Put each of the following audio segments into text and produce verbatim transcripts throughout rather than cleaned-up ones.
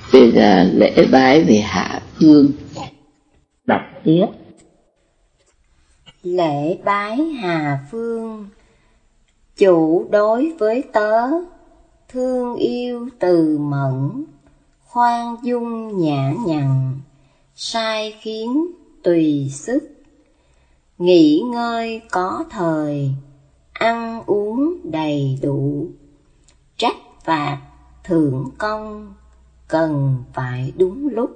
Bây giờ lễ bái về hạ phương. Đọc tiếp. Lễ bái Hà Phương. Chủ đối với tớ, thương yêu từ mẫn, khoan dung nhã nhặn, sai khiến tùy sức. Nghỉ ngơi có thời, ăn uống đầy đủ, trách phạt thưởng công, cần phải đúng lúc.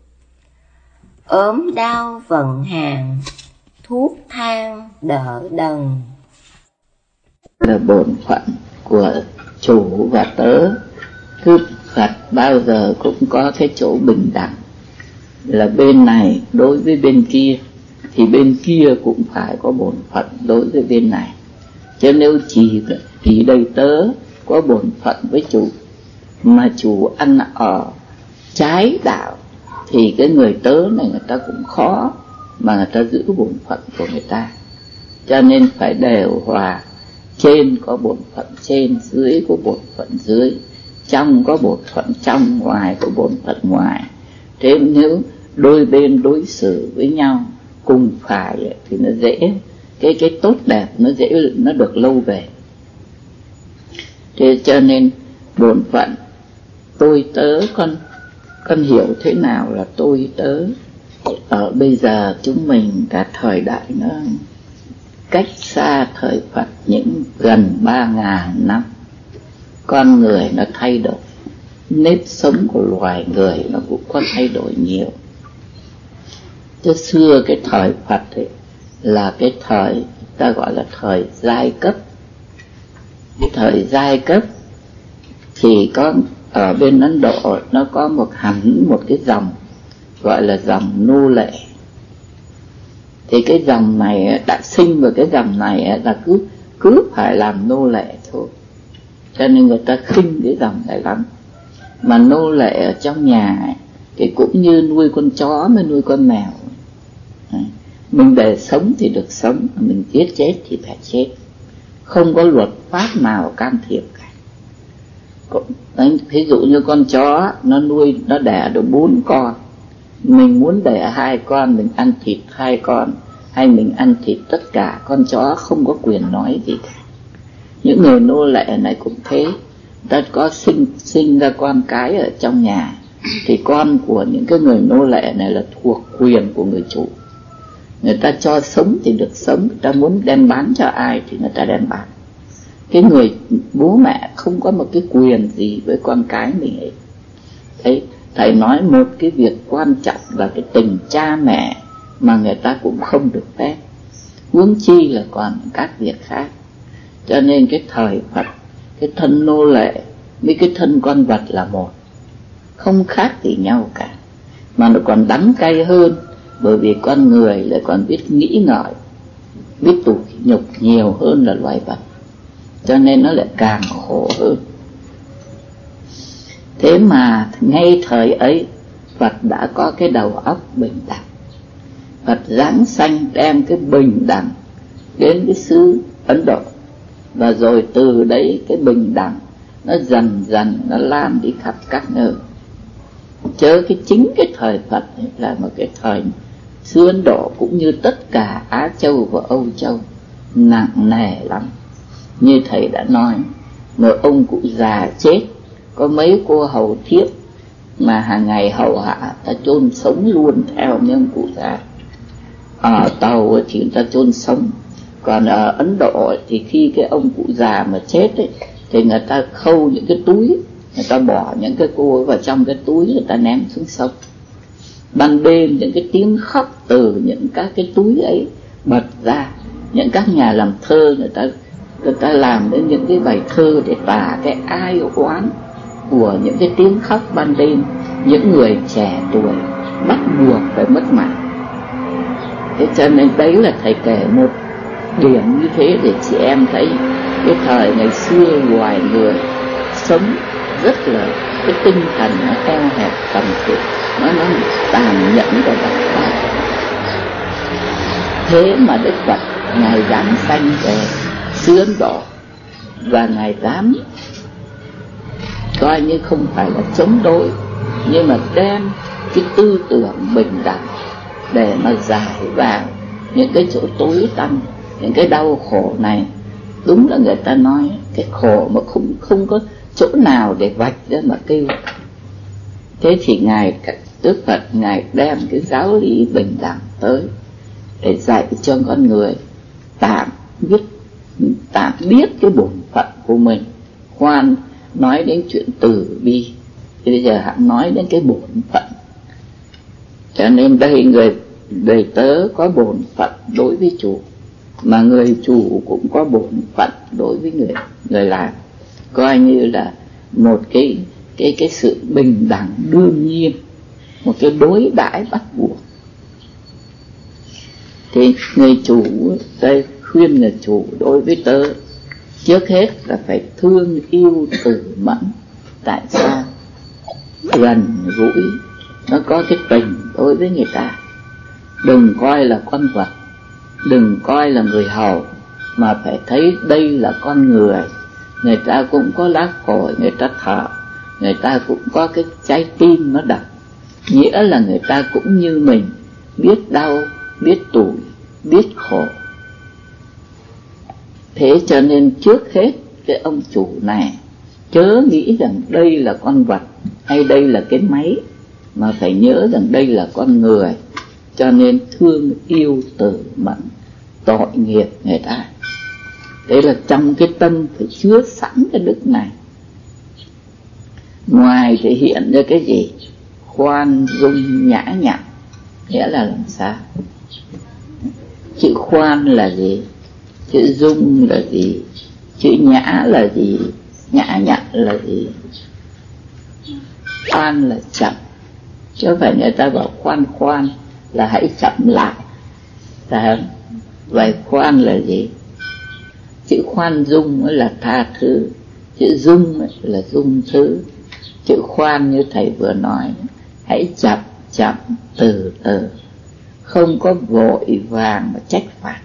Ốm đau vận hàng, thuốc thang đỡ đần. Là bổn phận của chủ và tớ. Cứ Phật bao giờ cũng có cái chỗ bình đẳng, là bên này đối với bên kia thì bên kia cũng phải có bổn phận đối với bên này. Chứ nếu chỉ chỉ đây tớ có bổn phận với chủ mà chủ ăn ở trái đạo thì cái người tớ này người ta cũng khó mà người ta giữ bổn phận của người ta. Cho nên phải đều hòa, trên có bổn phận trên, dưới có bổn phận dưới, trong có bổn phận trong, ngoài có bổn phận ngoài. Thế nếu đôi bên đối xử với nhau cùng phải thì nó dễ, cái cái tốt đẹp nó dễ, nó được lâu về. Thế cho nên bổn phận tôi tớ, con con hiểu thế nào là tôi tớ. Ở bây giờ chúng mình cả thời đại nó cách xa thời Phật những gần ba ngàn năm, con người nó thay đổi, nếp sống của loài người nó cũng có thay đổi nhiều. Chứ xưa cái thời Phật ấy là cái thời ta gọi là thời giai cấp. Cái thời giai cấp thì có ở bên Ấn Độ nó có một hẳn một cái dòng gọi là dòng nô lệ. Thì cái dòng này đã sinh vào cái dòng này là cứ cứ phải làm nô lệ thôi, cho nên người ta khinh cái dòng này lắm. Mà nô lệ ở trong nhà ấy, thì cũng như nuôi con chó mới nuôi con mèo. Mình để sống thì được sống, mình giết chết thì phải chết, không có luật pháp nào can thiệp cả. Đấy, ví dụ như con chó nó nuôi, nó đẻ được bốn con, mình muốn đẻ hai con, mình ăn thịt hai con, hay mình ăn thịt tất cả, con chó không có quyền nói gì cả. Những người nô lệ này cũng thế, ta có sinh sinh ra con cái ở trong nhà thì con của những cái người nô lệ này là thuộc quyền của người chủ. Người ta cho sống thì được sống, người ta muốn đem bán cho ai thì người ta đem bán. Cái người bố mẹ không có một cái quyền gì với con cái mình ấy. Thế thầy nói một cái việc quan trọng là cái tình cha mẹ mà người ta cũng không được phép, huống chi là còn các việc khác. Cho nên cái thời Phật, cái thân nô lệ với cái thân con vật là một, không khác gì nhau cả, mà nó còn đắng cay hơn, bởi vì con người lại còn biết nghĩ ngợi, biết tủi nhục nhiều hơn là loài vật, cho nên nó lại càng khổ hơn. Thế mà ngay thời ấy Phật đã có cái đầu óc bình đẳng. Phật giáng sanh đem cái bình đẳng đến cái xứ Ấn Độ, và rồi từ đấy cái bình đẳng nó dần dần nó lan đi khắp các nơi. Chớ cái chính cái thời Phật ấy là một cái thời xứ Ấn Độ cũng như tất cả Á Châu và Âu Châu nặng nề lắm. Như thầy đã nói, một ông cụ già chết, có mấy cô hầu thiếp mà hàng ngày hầu hạ, ta chôn sống luôn theo như ông cụ già. Ở Tàu thì người ta chôn sống, còn ở Ấn Độ thì khi cái ông cụ già mà chết ấy, thì người ta khâu những cái túi, người ta bỏ những cái cô ấy vào trong cái túi, người ta ném xuống sông. Ban đêm những cái tiếng khóc từ những các cái túi ấy bật ra. Những các nhà làm thơ người ta người ta làm đến những cái bài thơ để tả cái ai oán của những cái tiếng khóc ban đêm, những người trẻ tuổi bắt buộc phải mất mạng. Thế cho nên đấy là thầy kể một điểm như thế để chị em thấy cái thời ngày xưa loài người sống rất là cái tinh thần nó eo hẹp tầm thường, nó nó tàn nhẫn và độc ác. Thế mà Đức Phật ngài giáng sanh về xứ Ấn Độ, và ngài dám coi như không phải là chống đối, nhưng mà đem cái tư tưởng bình đẳng để mà giải vào những cái chỗ tối tăm, những cái đau khổ này. Đúng là người ta nói cái khổ mà không không có chỗ nào để vạch ra mà kêu. Thế thì ngài Đức Phật ngài đem cái giáo lý bình đẳng tới để dạy cho con người tạm biết tạm biết cái bổn phận của mình. Khoan nói đến chuyện từ bi, thì bây giờ hãy nói đến cái bổn phận. Cho nên đây người đầy tớ có bổn phận đối với chủ, mà người chủ cũng có bổn phận đối với người người làm, coi như là một cái cái cái sự bình đẳng đương nhiên, một cái đối đãi bắt buộc. Thì người chủ đây khuyên người chủ đối với tớ, trước hết là phải thương yêu từ mẫn. Tại sao? Gần gũi, nó có cái tình đối với người ta. Đừng coi là con vật, đừng coi là người hầu, mà phải thấy đây là con người. Người ta cũng có lá phổi, người ta thở, người ta cũng có cái trái tim nó đập. Nghĩa là người ta cũng như mình, biết đau, biết tủi, biết khổ. Thế cho nên trước hết cái ông chủ này chớ nghĩ rằng đây là con vật hay đây là cái máy, mà phải nhớ rằng đây là con người. Cho nên thương yêu từ mẫn, tội nghiệp người ta. Đấy là trong cái tâm phải chứa sẵn cái đức này. Ngoài thể hiện ra cái gì? Khoan dung nhã nhặn. Nghĩa là làm sao? Chữ khoan là gì? Chữ dung là gì? Chữ nhã là gì? Nhã nhặn là gì? Khoan là chậm, chứ không phải người ta bảo khoan khoan là hãy chậm lại. Vậy khoan là gì? Chữ khoan dung là tha thứ, chữ dung là dung thứ. Chữ khoan như thầy vừa nói, hãy chậm chậm từ từ, không có vội vàng mà trách phạt.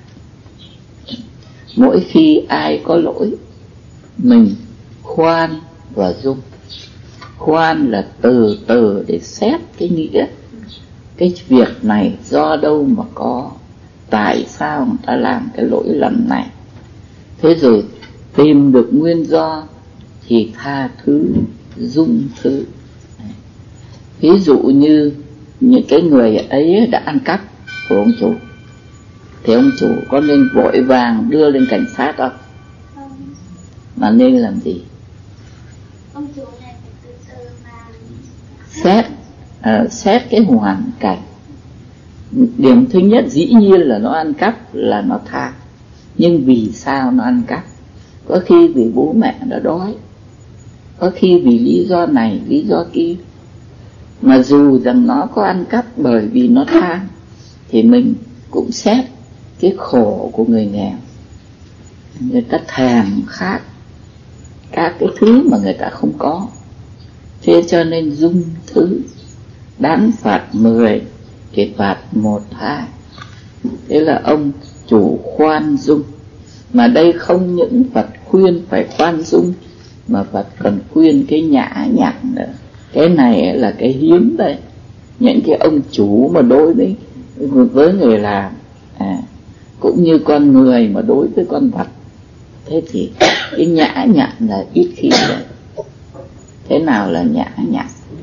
Mỗi khi ai có lỗi, mình khoan và dung. Khoan là từ từ để xét cái nghĩa, cái việc này do đâu mà có, tại sao người ta làm cái lỗi lầm này. Thế rồi tìm được nguyên do thì tha thứ, dung thứ. Ví dụ như những cái người ấy đã ăn cắp của ông chủ, thì ông chủ có nên vội vàng đưa lên cảnh sát không? Không. Mà nên làm gì? Ông chủ này phải từ từ mà xét, uh, xét cái hoàn cảnh. Điểm thứ nhất dĩ nhiên là nó ăn cắp là nó tha. Nhưng vì sao nó ăn cắp? Có khi vì bố mẹ nó đói, có khi vì lý do này, lý do kia. Mà dù rằng nó có ăn cắp bởi vì nó tham, thì mình cũng xét cái khổ của người nghèo. Người ta thèm khát các cái thứ mà người ta không có. Thế cho nên dung thứ, đáng phạt mười thì phạt một hai. Thế là ông chủ khoan dung. Mà đây không những Phật khuyên phải khoan dung, mà Phật còn khuyên cái nhã nhặn nữa. Cái này là cái hiếm đây. Những cái ông chủ mà đối với với người làm, à, cũng như con người mà đối với con vật, thế thì cái nhã nhặn là ít khi đấy. Thế nào là nhã nhặn?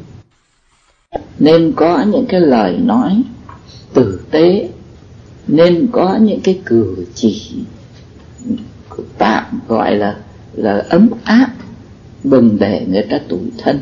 Nên có những cái lời nói tử tế, nên có những cái cử chỉ tạm gọi là là ấm áp, đừng để người ta tủi thân.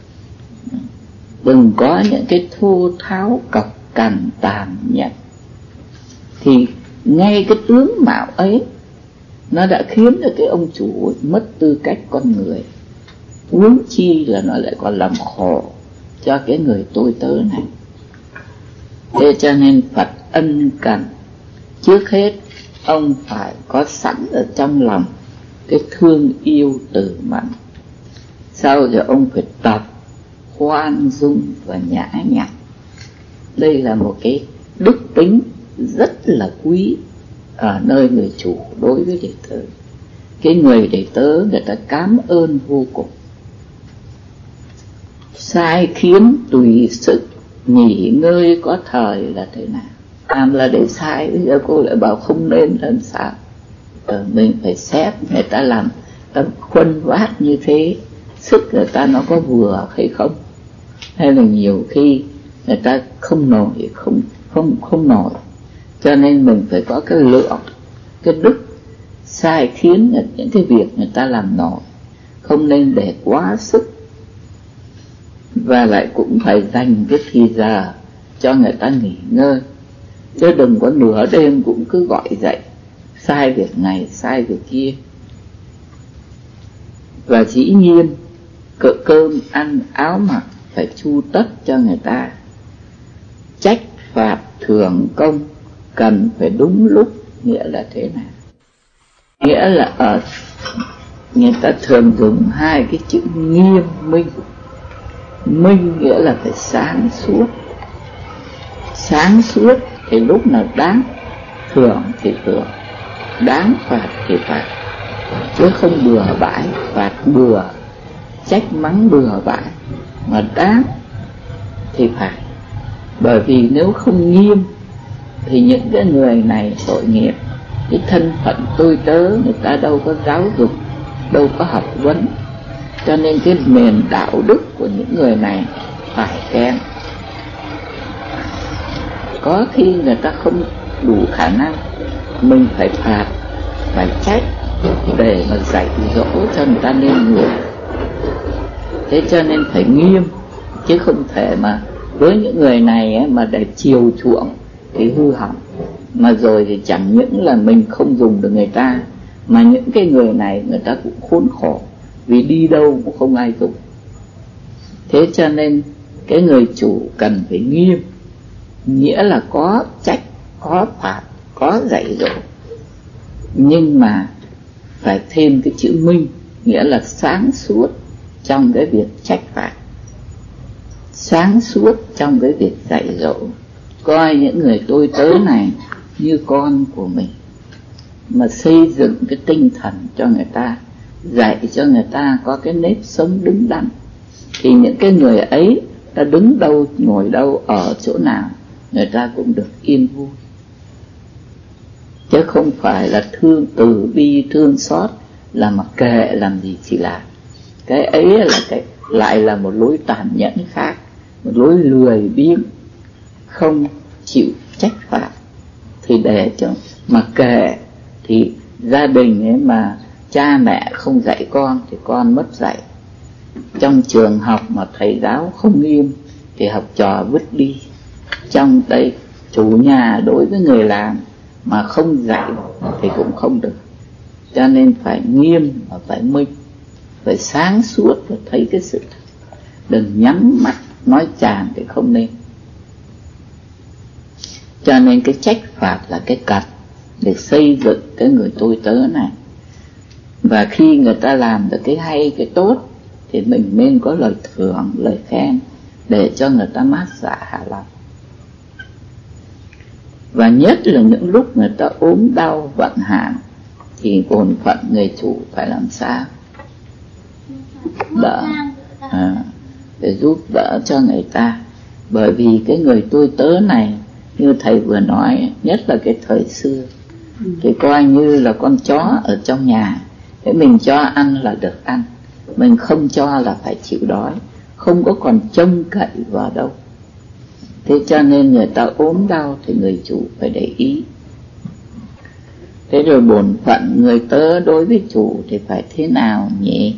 Đừng có những cái thô tháo cọc cằn tàn nhẫn. Thì ngay cái tướng mạo ấy nó đã khiến cho cái ông chủ mất tư cách con người. Huống chi là nó lại còn làm khổ cho cái người tôi tớ này. Thế cho nên Phật ân cần, trước hết ông phải có sẵn ở trong lòng cái thương yêu từ mẫn. Sau rồi ông phải tập khoan dung và nhã nhặn. Đây là một cái đức tính rất là quý ở nơi người chủ đối với đệ tử. Cái người đệ tử người ta cảm ơn vô cùng. sai khiến tùy sức, nghỉ ngơi có thời là thế nào? Làm là để sai, bây giờ cô lại bảo không nên làm sao? Ờ, mình phải xét người ta làm, ta khuân vác như thế, sức người ta nó có vừa hay không? Hay là nhiều khi người ta không nổi, không không không nổi. Cho nên mình phải có cái lượng, cái đức sai khiến những cái việc người ta làm nổi, không nên để quá sức. Và lại cũng phải dành cái thì giờ cho người ta nghỉ ngơi, chứ đừng có nửa đêm cũng cứ gọi dậy sai việc này sai việc kia. Và dĩ nhiên cỡ cơm ăn áo mặc phải chu tất cho người ta. Trách phạt thưởng công cần phải đúng lúc, nghĩa là thế nào? Nghĩa là ở người ta thường dùng hai cái chữ nghiêm minh. Minh nghĩa là phải sáng suốt. Sáng suốt thì lúc nào đáng thưởng thì thưởng, đáng phạt thì phạt, chứ không bừa bãi, phạt bừa, trách mắng bừa bãi, mà đáng thì phạt. Bởi vì nếu không nghiêm thì những cái người này tội nghiệp. Cái thân phận tôi tớ người ta đâu có giáo dục, đâu có học vấn, cho nên cái nền đạo đức của những người này phải kém. Có khi người ta không đủ khả năng, mình phải phạt, phải trách để mà dạy dỗ cho người ta nên người. Thế cho nên phải nghiêm, chứ không thể mà với những người này ấy, mà để chiều chuộng thì hư hỏng. Mà rồi thì chẳng những là mình không dùng được người ta, mà những cái người này người ta cũng khốn khổ, vì đi đâu cũng không ai dùng. Thế cho nên cái người chủ cần phải nghiêm, nghĩa là có trách, có phạt, có dạy dỗ, nhưng mà phải thêm cái chữ minh, nghĩa là sáng suốt trong cái việc trách phạt, sáng suốt trong cái việc dạy dỗ. Coi những người tôi tớ này như con của mình, mà xây dựng cái tinh thần cho người ta, dạy cho người ta có cái nếp sống đứng đắn, thì những cái người ấy ta đứng đâu, ngồi đâu, ở chỗ nào người ta cũng được yên vui. Chứ không phải là thương từ bi thương xót là mặc kệ làm gì thì làm. Cái ấy là cái lại là một lối tàn nhẫn khác, một lối lười biếng, không chịu trách phạt. Thì để cho mặc kệ thì gia đình ấy mà cha mẹ không dạy con thì con mất dạy. Trong trường học mà thầy giáo không nghiêm thì học trò vứt đi. Trong đây chủ nhà đối với người làm mà không dạy thì cũng không được. Cho nên phải nghiêm và phải minh, phải sáng suốt và thấy cái sự thật. Đừng nhắm mắt nói chàng thì không nên. Cho nên cái trách phạt là cái cần để xây dựng cái người tôi tớ này. Và khi người ta làm được cái hay, cái tốt thì mình nên có lời thưởng, lời khen để cho người ta mát dạ hạ lòng. Và nhất là những lúc người ta ốm đau vận hạn thì bổn phận người chủ phải làm sao đỡ, à, để giúp đỡ cho người ta. Bởi vì cái người tôi tớ này như thầy vừa nói, nhất là cái thời xưa thì coi như là con chó ở trong nhà. Thế mình cho ăn là được ăn, mình không cho là phải chịu đói, không có còn trông cậy vào đâu. Thế cho nên người ta ốm đau thì người chủ phải để ý. Thế rồi bổn phận người tớ đối với chủ thì phải thế nào nhỉ?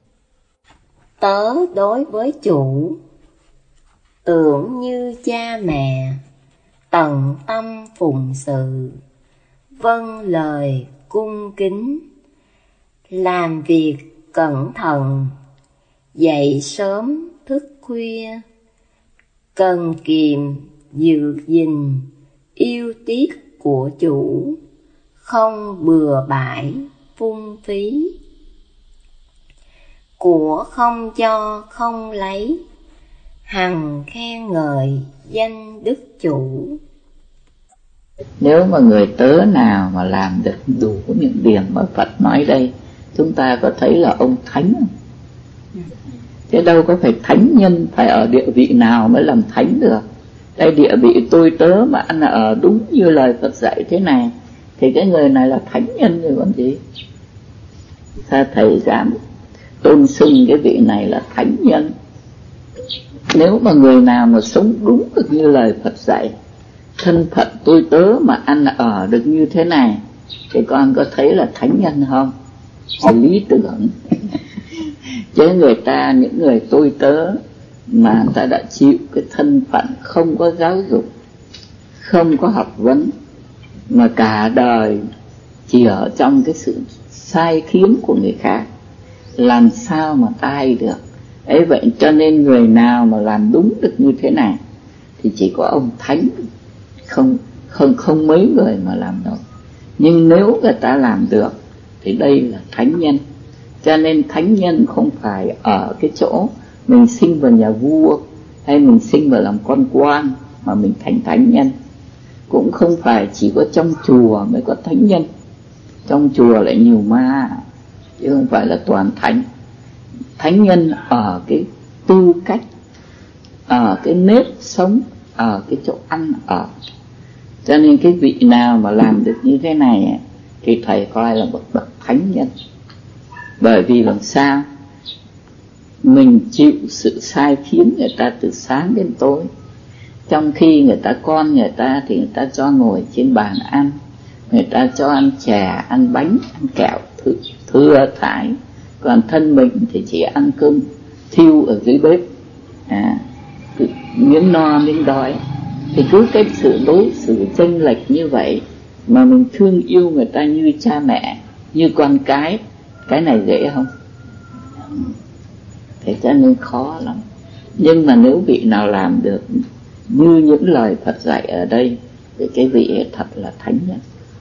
Tớ đối với chủ tưởng như cha mẹ, tận tâm phụng sự, vâng lời cung kính, làm việc cẩn thận, dậy sớm thức khuya, cần kiệm giữ gìn yêu tiếc của chủ, không bừa bãi phung phí. Của không cho không lấy, hằng khen ngợi danh đức chủ. Nếu mà người tớ nào mà làm được đủ những điểm mà Phật nói đây, chúng ta có thấy là ông thánh không? Thế đâu có phải thánh nhân phải ở địa vị nào mới làm thánh được. Đây địa vị tôi tớ mà ăn ở đúng như lời Phật dạy thế này thì cái người này là thánh nhân rồi còn gì. Sao thầy dám tôn xưng cái vị này là thánh nhân? Nếu mà người nào mà sống đúng được như lời Phật dạy, thân phận tôi tớ mà ăn ở được như thế này, thì con có thấy là thánh nhân không? Là lý tưởng. Chứ người ta, những người tôi tớ mà người ta đã chịu cái thân phận không có giáo dục, không có học vấn, mà cả đời chỉ ở trong cái sự sai khiến của người khác, làm sao mà tai được. Ấy vậy cho nên người nào mà làm đúng được như thế này thì chỉ có ông thánh, không không không mấy người mà làm đâu. Nhưng nếu người ta làm được thì đây là thánh nhân. Cho nên thánh nhân không phải ở cái chỗ mình sinh vào nhà vua hay mình sinh vào làm con quan mà mình thành thánh nhân. Cũng không phải chỉ có trong chùa mới có thánh nhân. Trong chùa lại nhiều ma, chứ không phải là toàn thánh. Thánh nhân ở cái tư cách, ở cái nếp sống, ở cái chỗ ăn ở. Cho nên cái vị nào mà làm được như thế này thì thầy coi là một bậc thánh nhân. Bởi vì làm sao? Mình chịu sự sai khiến người ta từ sáng đến tối. Trong khi người ta con người ta thì người ta cho ngồi trên bàn ăn, người ta cho ăn chè, ăn bánh, ăn kẹo thừa, thừa thải. Còn thân mình thì chỉ ăn cơm thiêu ở dưới bếp, à, miếng no miếng đói. Thì cứ cái sự đối xử chênh lệch như vậy mà mình thương yêu người ta như cha mẹ, như con cái, cái này dễ không? Thế cho nên khó lắm. Nhưng mà nếu vị nào làm được như những lời Phật dạy ở đây thì cái vị ấy thật là thánh nhân.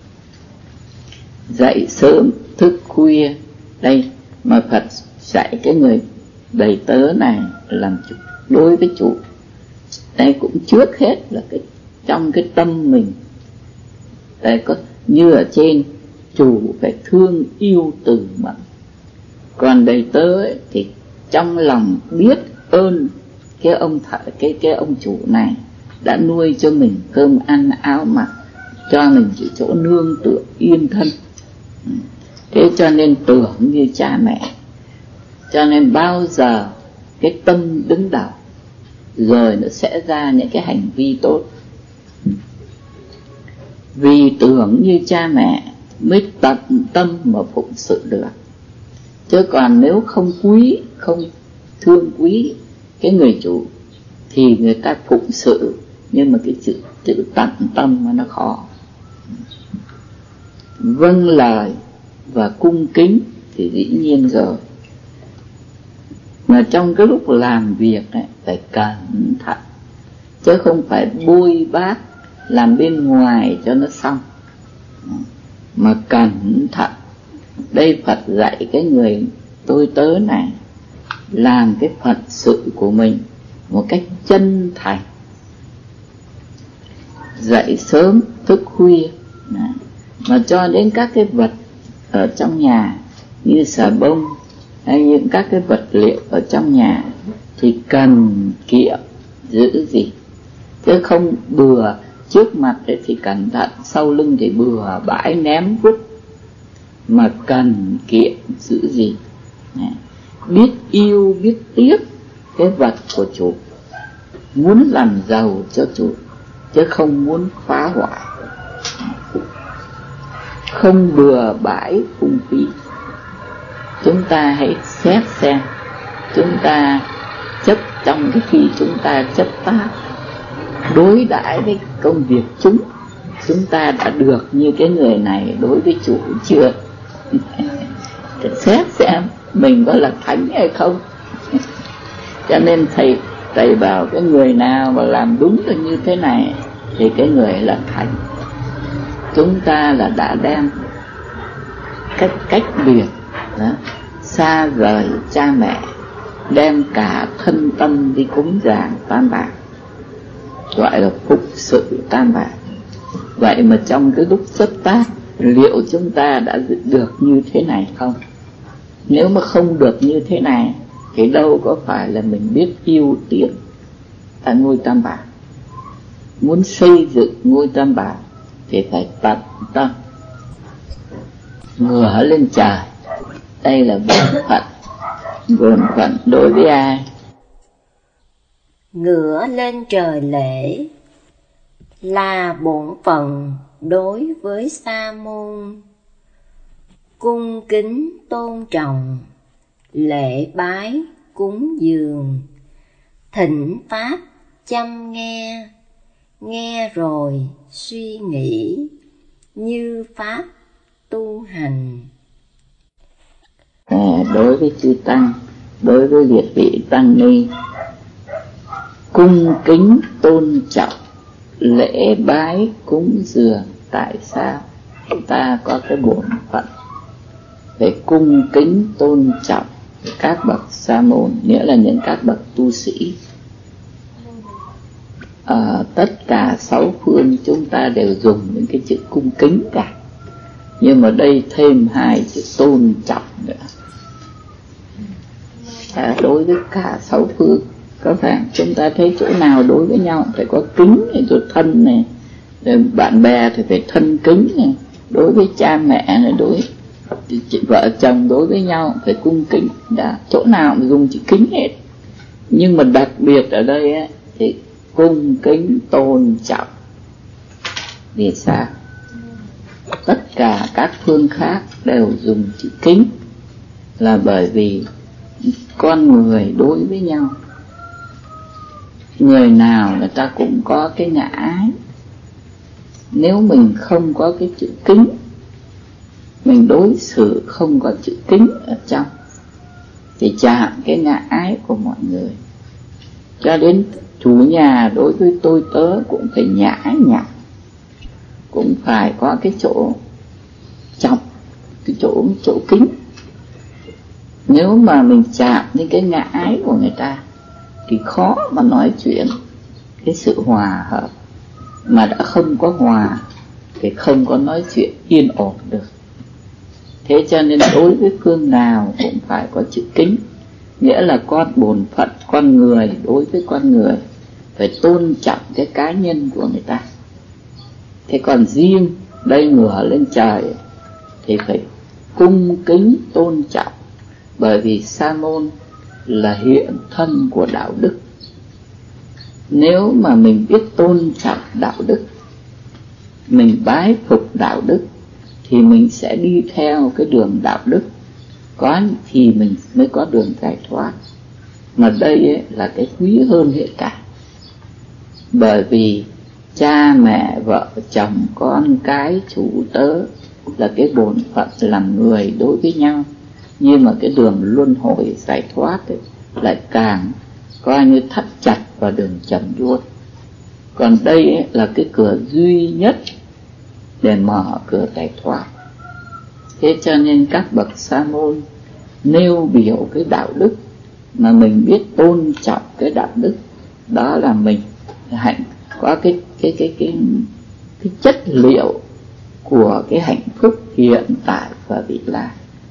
Dậy sớm thức khuya, đây mà Phật dạy cái người đầy tớ này làm chủ, đối với chủ. Đây cũng trước hết là cái trong cái tâm mình. Đây có như ở trên, chủ phải thương yêu từ mẫn. Còn đầy tớ ấy, thì trong lòng biết ơn cái ông thợ, cái cái ông chủ này đã nuôi cho mình cơm ăn áo mặc, cho mình chỉ chỗ nương tựa yên thân. Thế cho nên tưởng như cha mẹ. Cho nên bao giờ cái tâm đứng đầu, rồi nó sẽ ra những cái hành vi tốt. Vì tưởng như cha mẹ mới tận tâm mà phụng sự được. Chứ còn nếu không quý, không thương quý cái người chủ thì người ta phụng sự, nhưng mà cái chữ, chữ tận tâm mà nó khó. Vâng lời và cung kính thì dĩ nhiên rồi. Mà trong cái lúc làm việc này phải cẩn thận, chứ không phải bôi bác làm bên ngoài cho nó xong, mà cẩn thận. Đây Phật dạy cái người tôi tớ này làm cái phận sự của mình một cách chân thành. Dậy sớm thức khuya, mà cho đến các cái vật ở trong nhà như xà bông hay những các cái vật liệu ở trong nhà thì cần kiệm giữ gìn, chứ không bừa. Trước mặt thì cẩn thận, sau lưng thì bừa bãi ném vứt, mà cần kiệm giữ gìn. Biết yêu biết tiếc cái vật của chủ, muốn làm giàu cho chủ chứ không muốn phá hoại. Không bừa bãi phung phí. Chúng ta hãy xét xem chúng ta chấp, trong cái khi chúng ta chấp tác đối đãi với công việc chúng, chúng ta đã được như cái người này đối với chủ chưa? Xét xem mình có là thánh hay không. Cho nên thầy thầy bảo cái người nào mà làm đúng được như thế này thì cái người là thánh. Chúng ta là đã đem cách cách biệt đó, xa rời cha mẹ, đem cả thân tâm đi cúng dường Tam Bảo, gọi là phục sự Tam Bảo. Vậy mà trong cái lúc xuất tác, liệu chúng ta đã được như thế này không? Nếu mà không được như thế này Thì đâu có phải là mình biết ưu tiên ở ngôi Tam Bảo. Muốn xây dựng ngôi Tam Bảo thì phải tận tâm ngửa lên trời. Đây là bổn phận. Bổn phận đối với ai? Ngửa lên trời lễ là bổn phận đối với sa môn. Cung kính tôn trọng, lễ bái cúng dường, thỉnh pháp chăm nghe, nghe rồi suy nghĩ, như pháp tu hành. À, đối với chư tăng, đối với liệt vị tăng ni, cung kính tôn trọng, lễ bái cúng dường. Tại sao? Chúng ta có cái bổn phận phải cung kính tôn trọng các bậc sa môn, nghĩa là những các bậc tu sĩ. Ở tất cả sáu phương chúng ta đều dùng những cái chữ cung kính cả, nhưng mà đây thêm hai chữ tôn trọng nữa. À, đối với cả sáu phương, có phải chúng ta thấy chỗ nào đối với nhau phải có kính này, rồi thân này, rồi bạn bè thì phải thân kính này, đối với cha mẹ này, đối với vợ chồng, đối với nhau phải cung kính. Đã chỗ nào mà dùng chữ kính hết. Nhưng mà đặc biệt ở đây ấy, thì cung kính tôn trọng. Vì sao? Tất cả các phương khác đều dùng chữ kính là bởi vì con người đối với nhau, người nào người ta cũng có cái ngã ái. Nếu mình không có cái chữ kính, mình đối xử không có chữ kính ở trong, thì chạm cái ngã ái của mọi người. Cho đến chủ nhà đối với tôi tớ cũng phải nhã nhặn, cũng phải có cái chỗ trọng, cái chỗ chỗ kính. Nếu mà mình chạm đến cái ngã ái của người ta thì khó mà nói chuyện cái sự hòa hợp. Mà đã không có hòa thì không có nói chuyện yên ổn được. Thế cho nên đối với phương nào cũng phải có chữ kính, nghĩa là con bổn phận con người đối với con người phải tôn trọng cái cá nhân của người ta. Thế còn riêng đây ngửa lên trời thì phải cung kính tôn trọng, bởi vì sa môn là hiện thân của đạo đức. Nếu mà mình biết tôn trọng đạo đức, mình bái phục đạo đức, thì mình sẽ đi theo cái đường đạo đức, có thì mình mới có đường giải thoát. Mà đây ấy là cái quý hơn hết cả. Bởi vì cha mẹ, vợ chồng, con cái, chủ tớ là cái bổn phận làm người đối với nhau. Nhưng mà cái đường luân hồi giải thoát ấy, lại càng coi như thắt chặt vào đường trầm luôn. Còn đây ấy là cái cửa duy nhất để mở cửa giải thoát. Thế cho nên các bậc sa môn nêu biểu cái đạo đức, mà mình biết tôn trọng cái đạo đức, đó là mình hạnh có cái cái cái cái cái chất liệu của cái hạnh phúc hiện tại và vị lai.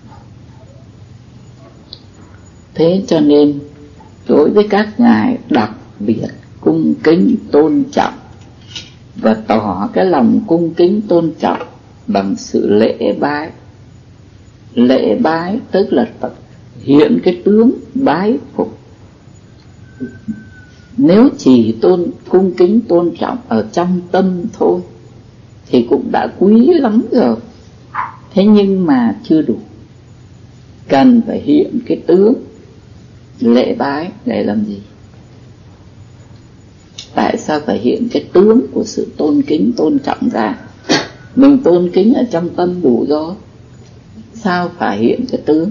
Thế cho nên đối với các ngài đặc biệt cung kính tôn trọng, và tỏ cái lòng cung kính tôn trọng bằng sự lễ bái. Lễ bái tức là hiện cái tướng bái phục. Nếu chỉ tôn cung kính tôn trọng ở trong tâm thôi thì cũng đã quý lắm rồi. Thế nhưng mà chưa đủ, cần phải hiện cái tướng lễ bái để làm gì? Tại sao phải hiện cái tướng của sự tôn kính tôn trọng ra? Mình tôn kính ở trong tâm đủ rồi, sao phải hiện cái tướng?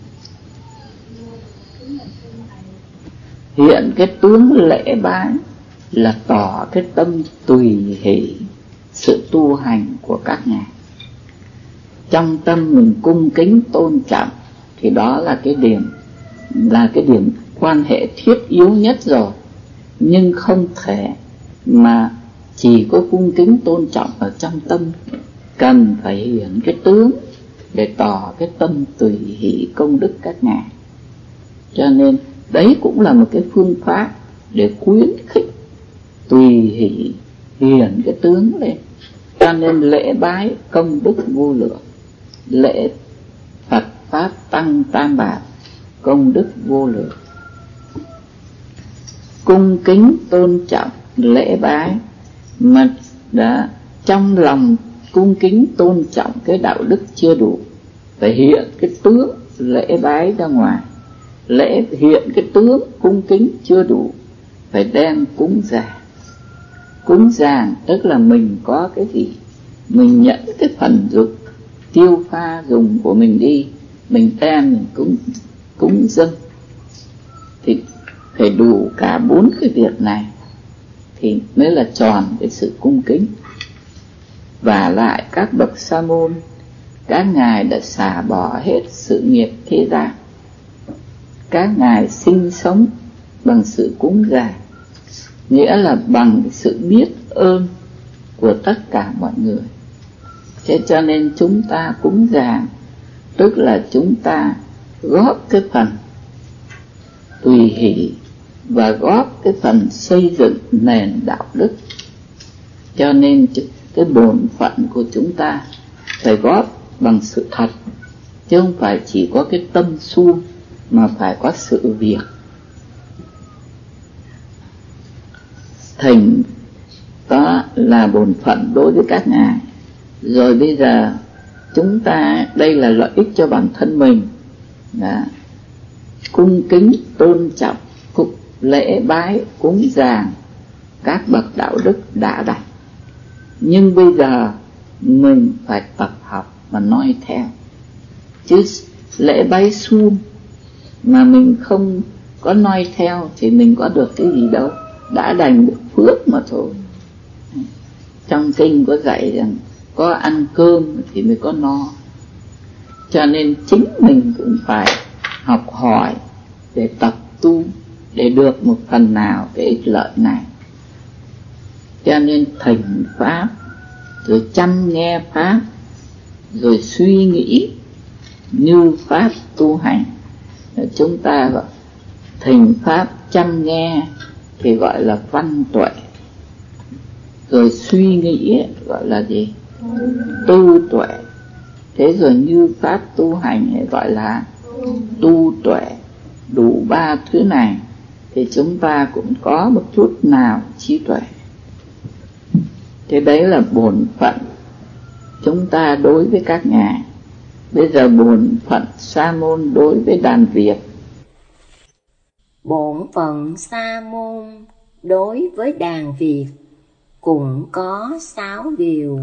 Hiện cái tướng lễ bái là tỏ cái tâm tùy hỷ sự tu hành của các ngài. Trong tâm mình cung kính tôn trọng thì đó là cái điểm là cái điểm quan hệ thiết yếu nhất rồi. Nhưng không thể mà chỉ có cung kính tôn trọng ở trong tâm, cần phải hiện cái tướng để tỏ cái tâm tùy hỷ công đức các ngài. Cho nên đấy cũng là một cái phương pháp để khuyến khích tùy hỷ hiển cái tướng lên. Cho nên lễ bái công đức vô lượng, lễ Phật pháp tăng tam bảo công đức vô lượng. Cung kính tôn trọng lễ bái, mà đã trong lòng cung kính tôn trọng cái đạo đức chưa đủ, phải hiện cái tướng lễ bái ra ngoài. Lễ hiện cái tướng cung kính chưa đủ, phải đem cúng dường. Cúng dường tức là mình có cái gì, mình nhận cái phần dục tiêu pha dùng của mình đi, mình đem mình cúng cúng dâng. Thì phải đủ cả bốn cái việc này thì mới là tròn cái sự cung kính. Và lại các bậc sa môn, các ngài đã xả bỏ hết sự nghiệp thế gian, các ngài sinh sống bằng sự cúng dường, nghĩa là bằng sự biết ơn của tất cả mọi người. Thế cho nên chúng ta cúng dường tức là chúng ta góp cái phần tùy hỷ và góp cái phần xây dựng nền đạo đức. Cho nên cái bổn phận của chúng ta phải góp bằng sự thật, chứ không phải chỉ có cái tâm suông, mà phải có sự việc. Thỉnh đó là bổn phận đối với các ngài. Rồi bây giờ chúng ta, đây là lợi ích cho bản thân mình, đã cung kính tôn trọng phục lễ bái cúng dường các bậc đạo đức đã đảnh. Nhưng bây giờ mình phải tập học và noi theo. Chứ lễ bái suông mà mình không có noi theo thì mình có được cái gì đâu, đã đành được phước mà thôi. Trong kinh có dạy rằng có ăn cơm thì mới có no. Cho nên chính mình cũng phải học hỏi để tập tu, để được một phần nào cái ích lợi này. Cho nên thỉnh pháp, rồi chăm nghe pháp, rồi suy nghĩ như pháp tu hành. Chúng ta gọi thỉnh pháp chăm nghe thì gọi là văn tuệ, rồi suy nghĩ gọi là gì? Tu tuệ. Thế rồi như pháp tu hành gọi là tu tuệ. Đủ ba thứ này thì chúng ta cũng có một chút nào trí tuệ. Thế đấy là bổn phận chúng ta đối với các ngài. Bây giờ bổn phận sa môn đối với đàn Việt. Bổn phận sa môn đối với đàn Việt cũng có sáu điều.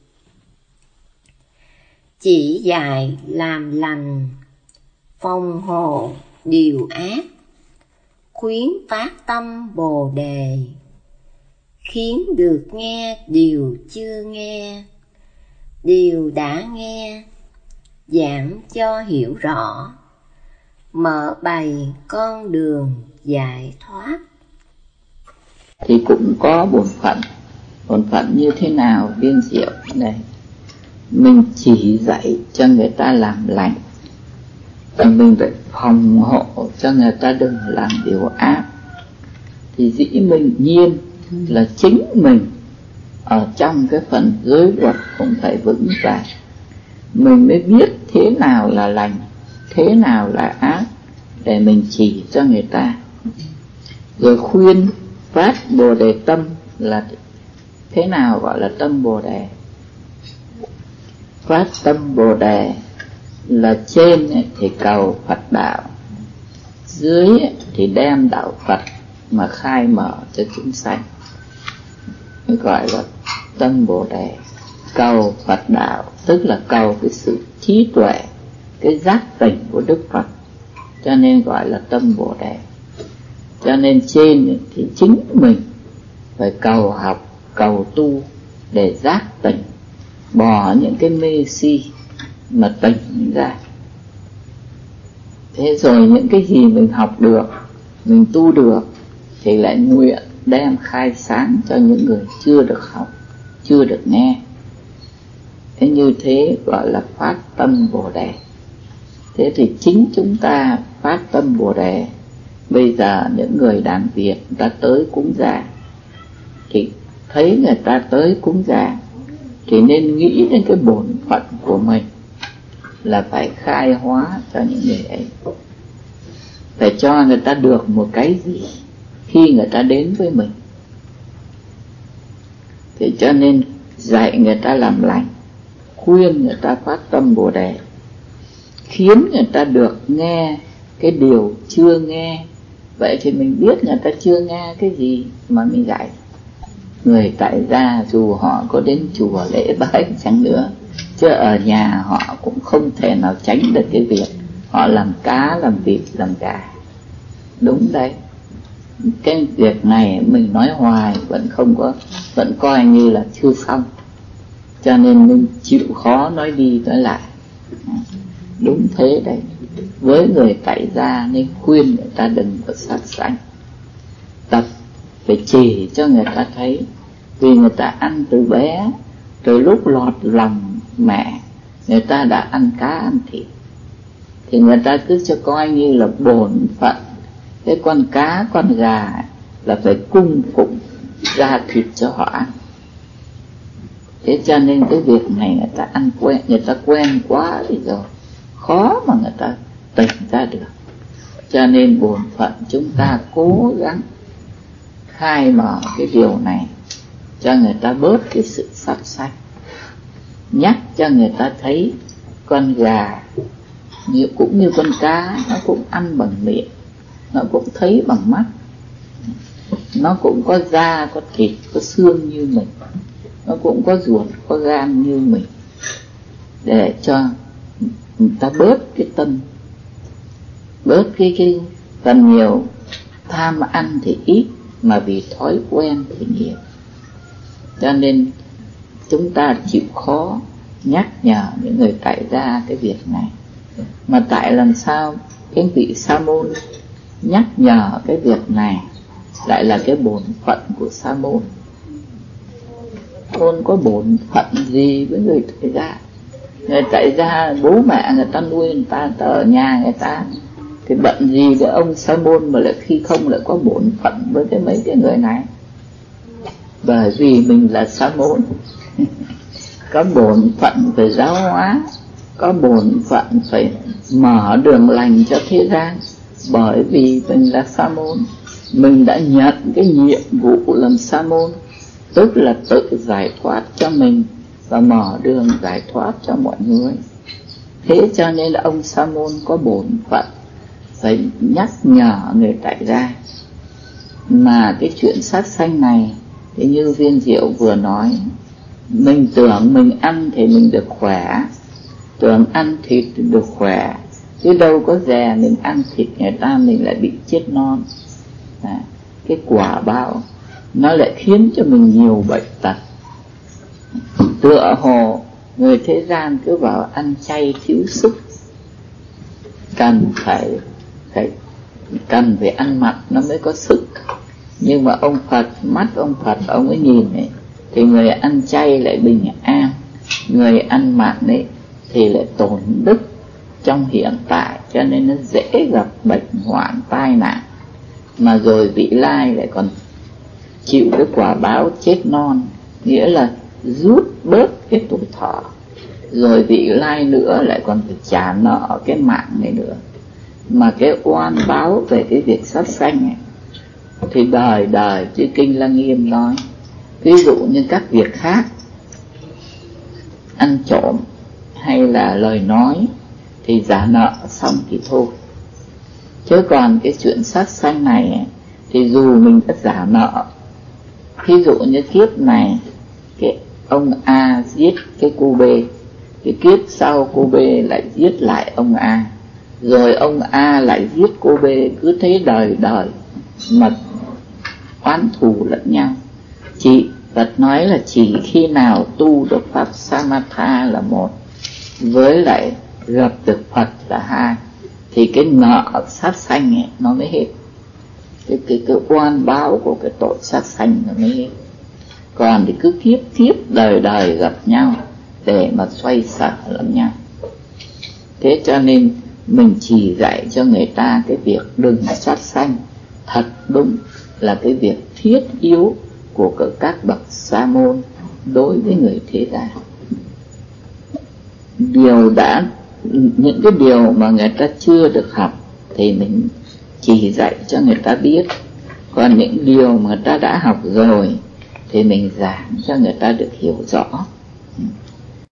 Chỉ dạy làm lành, phòng hộ điều ác, khuyến phát tâm Bồ Đề, khiến được nghe điều chưa nghe, điều đã nghe, giảng cho hiểu rõ, mở bày con đường giải thoát. Thì cũng có bổn phận. Bổn phận như thế nào Viên Diệu này? Mình chỉ dạy cho người ta làm lành, và mình phải phòng hộ cho người ta đừng làm điều ác. Thì dĩ mình nhiên là chính mình ở trong cái phần giới luật cũng phải vững vàng. Mình mới biết thế nào là lành, thế nào là ác, để mình chỉ cho người ta. Rồi khuyên phát Bồ Đề tâm là thế nào gọi là tâm Bồ Đề? Phát tâm Bồ Đề là trên thì cầu Phật đạo, dưới thì đem đạo Phật mà khai mở cho chúng sanh, mới gọi là tâm Bồ Đề. Cầu Phật đạo tức là cầu cái sự trí tuệ, cái giác tỉnh của Đức Phật, cho nên gọi là tâm Bồ Đề. Cho nên trên thì chính mình phải cầu học, cầu tu để giác tỉnh, bỏ những cái mê si mà tỉnh ra. Thế rồi những cái gì mình học được, mình tu được, thì lại nguyện đem khai sáng cho những người chưa được học, chưa được nghe. Thế như thế gọi là phát tâm Bồ Đề. Thế thì chính chúng ta phát tâm Bồ Đề. Bây giờ những người đàn Việt người ta tới cúng già, thì thấy người ta tới cúng già thì nên nghĩ đến cái bổn phận của mình là phải khai hóa cho những người ấy, phải cho người ta được một cái gì khi người ta đến với mình. Thì cho nên dạy người ta làm lành, khuyên người ta phát tâm Bồ Đề, khiến người ta được nghe cái điều chưa nghe. Vậy thì mình biết người ta chưa nghe cái gì mà mình dạy. Người tại gia dù họ có đến chùa lễ bái chăng nữa, chứ ở nhà họ cũng không thể nào tránh được cái việc họ làm cá, làm vịt, làm gà. Đúng đấy. Cái việc này mình nói hoài vẫn không có, vẫn coi như là chưa xong. Cho nên mình chịu khó nói đi nói lại. Đúng thế đấy. Với người tại gia nên khuyên người ta đừng có sát sanh. Tập phải chỉ cho người ta thấy. Vì người ta ăn từ bé, từ lúc lọt lòng mẹ, người ta đã ăn cá ăn thịt, thì người ta cứ cho coi như là bổn phận. Cái con cá, con gà là phải cung phụng ra thịt cho họ ăn. Thế cho nên cái việc này người ta ăn quen, người ta quen quá thì rồi, khó mà người ta tỉnh ra được. Cho nên bổn phận chúng ta cố gắng khai mở cái điều này cho người ta bớt cái sự sát sanh, nhắc cho người ta thấy con gà như, cũng như con cá, nó cũng ăn bằng miệng, nó cũng thấy bằng mắt, nó cũng có da, có thịt, có xương như mình, nó cũng có ruột, có gan như mình, để cho người ta bớt cái tâm, bớt cái cái phần nhiều tham ăn thì ít, mà vì thói quen thì nhiều. Cho nên chúng ta chịu khó nhắc nhở những người tại gia cái việc này. Mà tại làm sao cái vị Sa môn nhắc nhở cái việc này lại là cái bổn phận của Sa môn. Môn có bổn phận gì với người tại gia? Người tại gia bố mẹ người ta nuôi người ta, người ta ở nhà người ta, thì bận gì để ông Sa môn mà lại khi không lại có bổn phận với cái mấy cái người này? Bởi vì mình là Sa môn có bổn phận phải giáo hóa, có bổn phận phải mở đường lành cho thế gian. Bởi vì mình là Sa môn, mình đã nhận cái nhiệm vụ làm Sa môn, tức là tự giải thoát cho mình và mở đường giải thoát cho mọi người. Thế cho nên là ông Sa môn có bổn phận phải nhắc nhở người tại gia. Mà cái chuyện sát sanh này thì như Viên Diệu vừa nói, mình tưởng mình ăn thì mình được khỏe, tưởng ăn thịt thì được khỏe, chứ đâu có dè mình ăn thịt người ta mình lại bị chết non. À, cái quả báo nó lại khiến cho mình nhiều bệnh tật. Tựa hồ người thế gian cứ bảo ăn chay thiếu sức, cần phải phải cần phải ăn mặn nó mới có sức. Nhưng mà ông Phật, mắt ông Phật ông ấy nhìn ấy, thì người ăn chay lại bình an, người ăn mặn ấy thì lại tổn đức trong hiện tại, cho nên nó dễ gặp bệnh hoạn tai nạn. Mà rồi vị lai lại còn chịu cái quả báo chết non, nghĩa là rút bớt cái tuổi thọ. Rồi vị lai nữa lại còn phải trả nợ cái mạng này nữa. Mà cái oan báo về cái việc sát sanh này thì đời đời chứ Kinh Lăng Nghiêm nói. Ví dụ như các việc khác, ăn trộm hay là lời nói thì giả nợ xong thì thôi. Chứ còn cái chuyện sát sanh này thì dù mình đã giả nợ, ví dụ như kiếp này cái ông A giết cái cô B, cái kiếp sau cô B lại giết lại ông A, rồi ông A lại giết cô B, cứ thế đời đời mà oán thù lẫn nhau. Chị Phật nói là chỉ khi nào tu được pháp Samatha là một, với lại gặp được Phật là hai, thì cái nợ sát sanh ấy nó mới hết, cái, cái, cái oan báo của cái tội sát sanh nó mới hết. Còn thì cứ kiếp kiếp đời đời gặp nhau để mà xoay sở lẫn nhau. Thế cho nên mình chỉ dạy cho người ta cái việc đừng sát sanh, thật đúng là cái việc thiết yếu của các bậc sa môn đối với người thế gian. Điều đã những cái điều mà người ta chưa được học thì mình chỉ dạy cho người ta biết, còn những điều mà người ta đã học rồi thì mình giảng cho người ta được hiểu rõ.